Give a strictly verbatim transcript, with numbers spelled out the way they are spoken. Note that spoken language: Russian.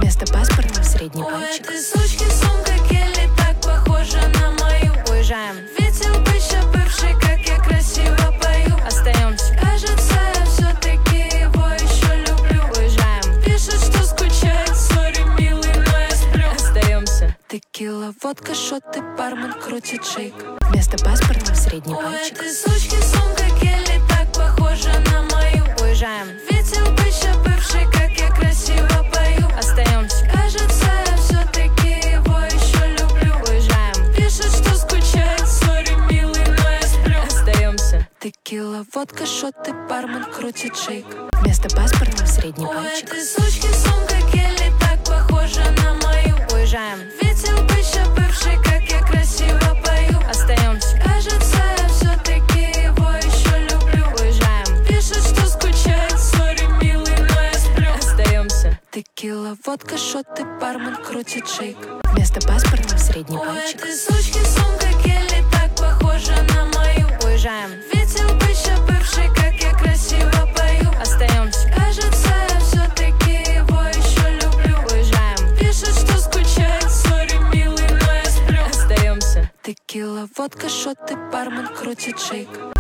Вместо паспорта средний У пальчик. этой сучки сумка Келли так похожа на мою. Уезжаем. Видел бы еще бывший, как я красиво пою. Остаемся. Кажется, я все-таки его еще люблю. Уезжаем. Пишет, что скучает, сори, милый, но я сплю. Остаемся. Текила, водка, шоты, бармен крутит шейк. Вместо паспорта средний У пальчик. этой сучки сумка Келли так похожа на мою. Уезжаем. Видел бы еще бывший, как я красиво пою. Остаемся. Кажется, я все-таки его еще люблю. Уезжаем. Пишет, что скучает, сори, милый, но я сплю. Остаемся. Текила, водка, шоты, бармен крутит шейк. Вместо паспорта средний У пальчик. этой сучки сумка Келли так похожа на мою. Уезжаем. Видел бы еще бывший, как я красиво пою. Остаемся. Кажется, я все-таки его еще люблю. Уезжаем. Пишет, что скучает, сори, милый, но я сплю. Остаемся. Текила, водка, шоты, бармен крутит шейк. Вместо паспорта средний У пальчик. этой сучки сумка Келли так похожа на мою. Уезжаем. Видел бы еще бывший, как я красиво пою. Остаемся. Кажется, я все-таки его еще люблю. Уезжаем. Пишет, что скучает, сори, милый, но я сплю. Остаемся. Текила, водка, шоты, бармен крутит шейк.